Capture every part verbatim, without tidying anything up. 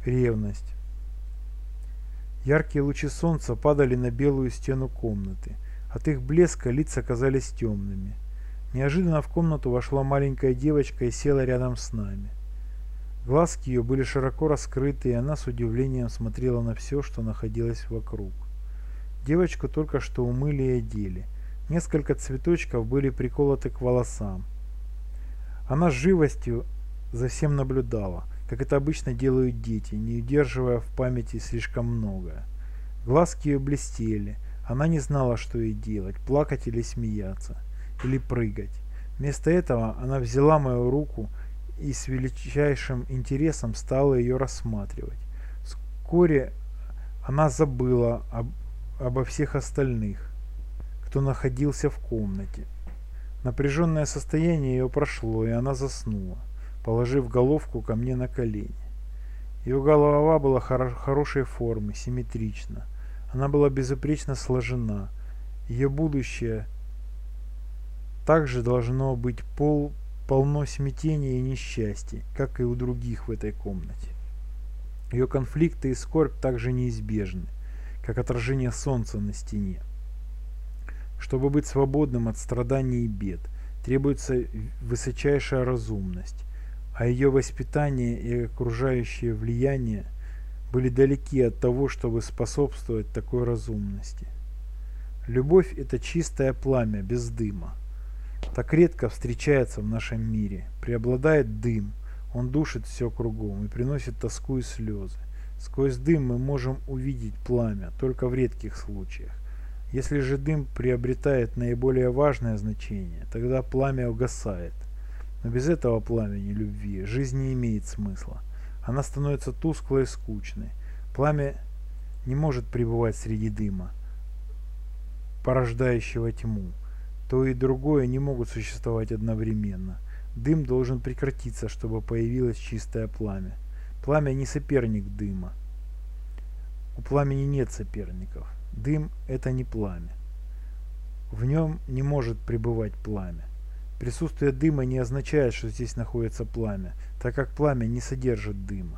Ревность. Яркие лучи солнца падали на белую стену комнаты. От их блеска лица казались темными. Неожиданно в комнату вошла маленькая девочка и села рядом с нами. Глазки ее были широко раскрыты, и она с удивлением смотрела на все, что находилось вокруг. Девочку только что умыли и одели. Несколько цветочков были приколоты к волосам. Она с живостью за всем наблюдала, как это обычно делают дети, не удерживая в памяти слишком многое. Глазки ее блестели. Она не знала, что ей делать, плакать или смеяться, или прыгать. Вместо этого она взяла мою руку и с величайшим интересом стала ее рассматривать. Вскоре она забыла об, обо всех остальных, кто находился в комнате. Напряженное состояние ее прошло, и она заснула, положив головку ко мне на колени. Ее голова была хоро- хорошей формы, симметрична. Она была безупречно сложена. Ее будущее также должно быть пол, полно смятения и несчастья, как и у других в этой комнате. Ее конфликты и скорбь также неизбежны, как отражение солнца на стене. Чтобы быть свободным от страданий и бед, требуется высочайшая разумность, а ее воспитание и окружающее влияние были далеки от того, чтобы способствовать такой разумности. Любовь – это чистое пламя, без дыма. Так редко встречается в нашем мире. Преобладает дым, он душит все кругом и приносит тоску и слезы. Сквозь дым мы можем увидеть пламя, только в редких случаях. Если же дым приобретает наиболее важное значение, тогда пламя угасает. Но без этого пламени любви жизнь не имеет смысла. Она становится тусклой и скучной. Пламя не может пребывать среди дыма, порождающего тьму. То и другое не могут существовать одновременно. Дым должен прекратиться, чтобы появилось чистое пламя. Пламя не соперник дыма. У пламени нет соперников. Дым – это не пламя. В нем не может пребывать пламя. Присутствие дыма не означает, что здесь находится пламя, так как пламя не содержит дыма.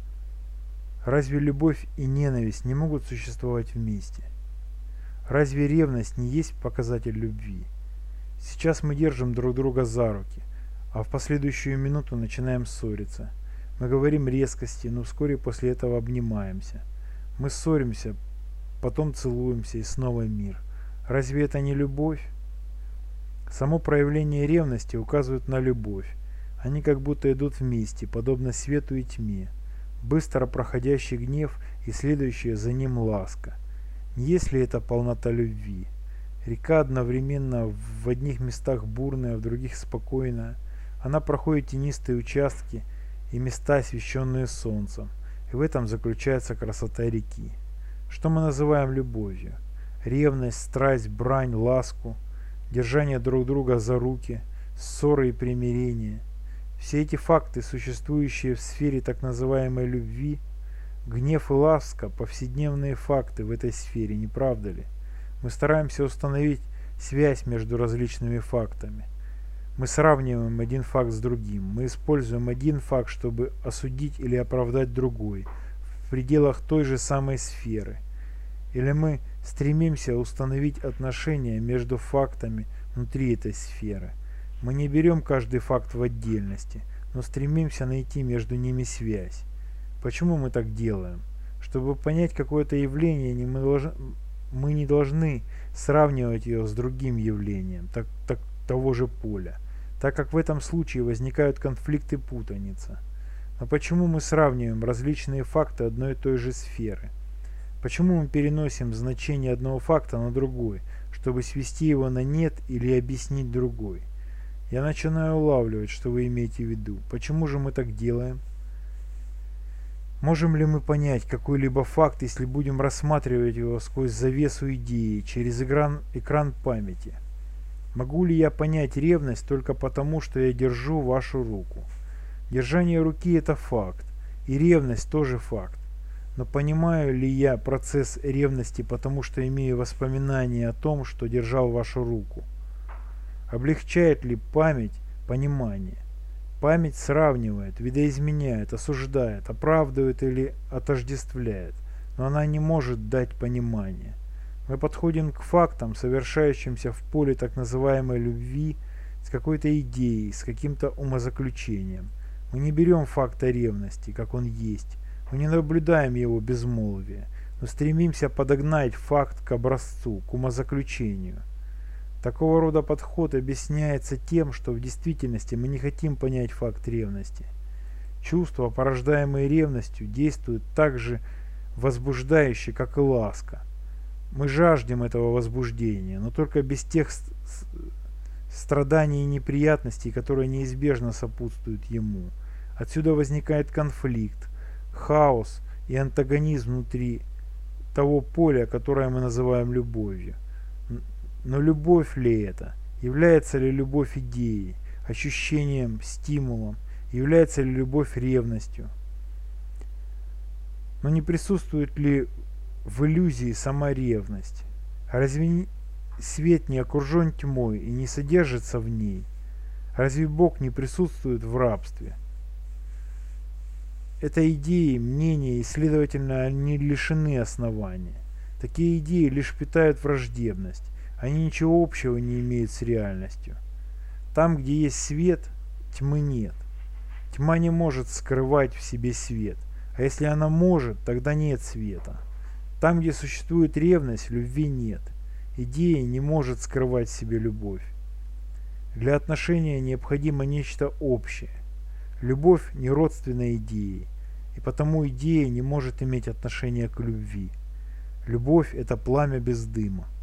Разве любовь и ненависть не могут существовать вместе? Разве ревность не есть показатель любви? Сейчас мы держим друг друга за руки, а в последующую минуту начинаем ссориться. Мы говорим резкости, но вскоре после этого обнимаемся. Мы ссоримся, потом целуемся и снова мир. Разве это не любовь? Само проявление ревности указывает на любовь. Они как будто идут вместе, подобно свету и тьме. Быстро проходящий гнев и следующая за ним ласка. Не есть ли это полнота любви? Река одновременно в одних местах бурная, а в других спокойная. Она проходит тенистые участки и места, освещенные солнцем. И в этом заключается красота реки. Что мы называем любовью? Ревность, страсть, брань, ласку, держание друг друга за руки, ссоры и примирение. Все эти факты, существующие в сфере так называемой любви, гнев и ласка – повседневные факты в этой сфере, не правда ли? Мы стараемся установить связь между различными фактами. Мы сравниваем один факт с другим. Мы используем один факт, чтобы осудить или оправдать другой в пределах той же самой сферы. Или мы стремимся установить отношения между фактами внутри этой сферы. Мы не берем каждый факт в отдельности, но стремимся найти между ними связь. Почему мы так делаем? Чтобы понять какое-то явление, мы, должны, мы не должны сравнивать ее с другим явлением так, так, того же поля, так как в этом случае возникают конфликты, путаница. Но почему мы сравниваем различные факты одной и той же сферы? Почему мы переносим значение одного факта на другой, чтобы свести его на нет или объяснить другой? Я начинаю улавливать, что вы имеете в виду. Почему же мы так делаем? Можем ли мы понять какой-либо факт, если будем рассматривать его сквозь завесу идеи, через экран, экран памяти? Могу ли я понять ревность только потому, что я держу вашу руку? Держание руки – это факт, и ревность тоже факт. Но понимаю ли я процесс ревности, потому что имею воспоминания о том, что держал вашу руку? Облегчает ли память понимание? Память сравнивает, видоизменяет, осуждает, оправдывает или отождествляет, но она не может дать понимания. Мы подходим к фактам, совершающимся в поле так называемой любви, с какой-то идеей, с каким-то умозаключением. Мы не берем факта ревности, как он есть, мы не наблюдаем его безмолвия, но стремимся подогнать факт к образцу, к умозаключению. Такого рода подход объясняется тем, что в действительности мы не хотим понять факт ревности. Чувства, порождаемые ревностью, действуют так же возбуждающе, как и ласка. Мы жаждем этого возбуждения, но только без тех страданий и неприятностей, которые неизбежно сопутствуют ему. Отсюда возникает конфликт, хаос и антагонизм внутри того поля, которое мы называем любовью. Но любовь ли это? Является ли любовь идеей, ощущением, стимулом? Является ли любовь ревностью? Но не присутствует ли в иллюзии сама ревность? Разве свет не окружен тьмой и не содержится в ней? Разве Бог не присутствует в рабстве? Это идеи, мнения, и, следовательно, они лишены основания. Такие идеи лишь питают враждебность. Они ничего общего не имеют с реальностью. Там, где есть свет, тьмы нет. Тьма не может скрывать в себе свет, а если она может, тогда нет света. Там, где существует ревность, любви нет. Идея не может скрывать в себе любовь. Для отношения необходимо нечто общее. Любовь не родственна идее, и потому идея не может иметь отношения к любви. Любовь – это пламя без дыма.